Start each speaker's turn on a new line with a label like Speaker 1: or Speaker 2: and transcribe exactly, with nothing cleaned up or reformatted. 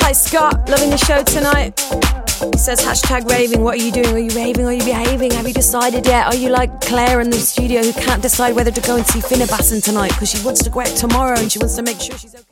Speaker 1: Hi Scott, loving the show tonight. He says hashtag raving. What are you doing? Are you raving? Are you behaving? Have you decided yet? Are you like Claire in the studio who can't decide whether to go and see Finnebassen tonight because she wants to go out tomorrow and she wants to make sure she's okay?